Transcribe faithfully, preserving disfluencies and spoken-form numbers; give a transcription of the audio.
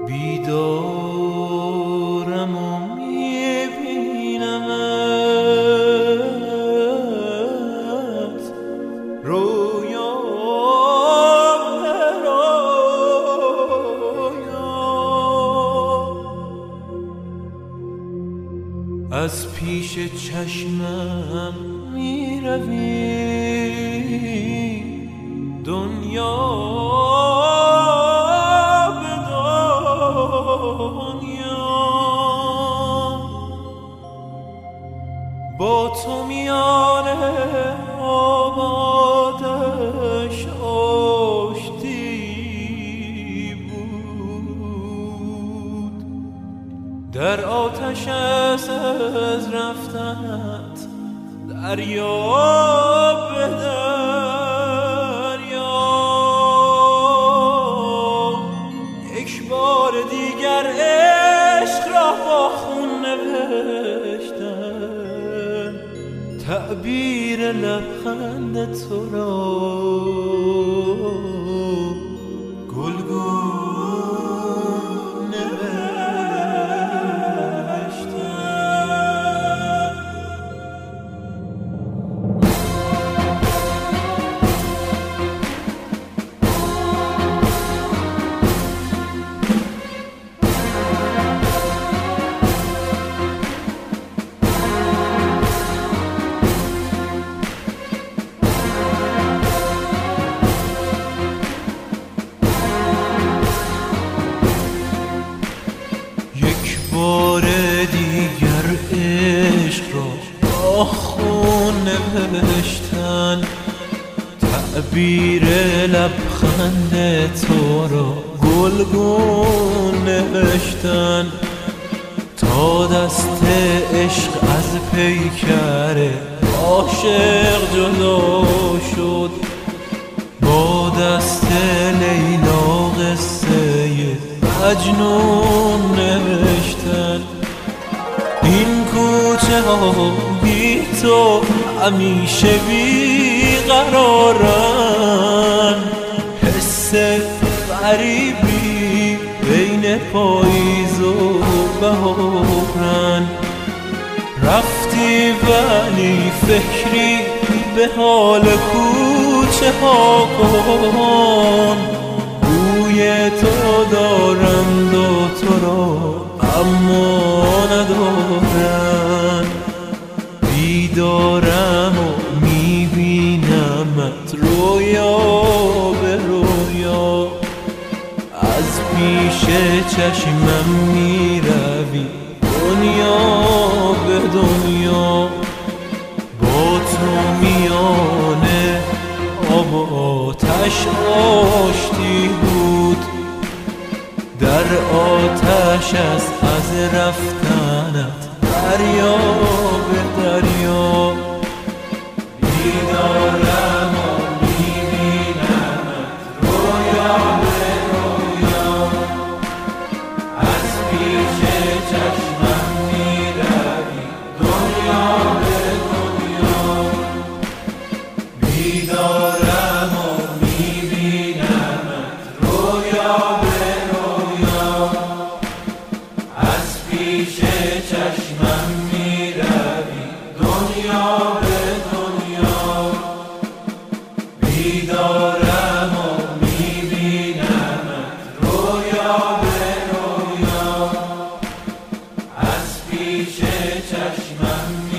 بیدارم و میبینمت رویا به رویا، از پیش چشمم میروی دنیا به دنیا، با تو میانه آبادش آشتی بود، در آتش از رفتنت دریا به دریا، یک بار دیگر عشق را با خون نوشتن، تعبیر لبخند تو را گلگون بار دیگر عشق را با خون نوشتن، تعبیر لبخند تو را گلگون نوشتن، تا دست عشق از پیکر عاشق جدا شد، با دست لیلا قصه مجنون نوشتن. این کوچه ها بی تو همیشه بی قرارن، حس غریبی بین پاییز و بهارن، رفتی ولی فکری به حال کوچه ها کن، بوی تو دارند و تو را اما ندارن، بیدارم و میبینمت رویا به رویا، از پیش چشمم میروی دنیا به دنیا، با تو میانه آب و آتش آشتی بود، در آتش است از رفتنت دریا به دریا، بیدارم و میبینمت رویا به رویا، از پیش چشمم میروی دنیا به دنیا، بیدارم و میبینمت رویا به رویا، از پیش چشمم میروی دنیا به دنیا، بیدارم و میبینمت رویا به رویا، از پیش چشمم